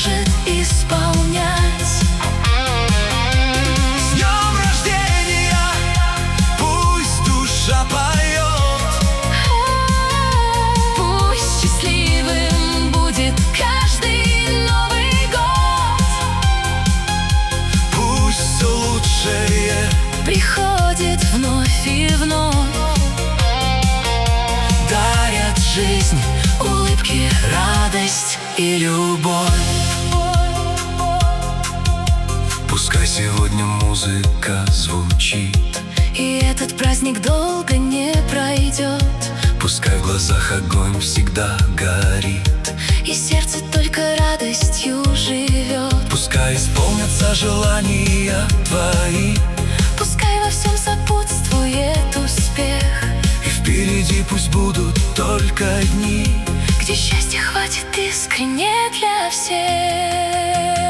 может исполнять. С днем рождения, пусть душа поет, Пусть счастливым будет каждый Новый год. пусть все лучшее Приходит вновь и вновь, дарят жизнь, улыбки, радость и любовь. Пускай сегодня музыка звучит, и этот праздник долго не пройдет, пускай в глазах огонь всегда горит, и сердце только радостью живет. пускай исполнятся желания твои, Пускай во всем сопутствует успех, и впереди пусть будут только дни, где счастья хватит искренне для всех.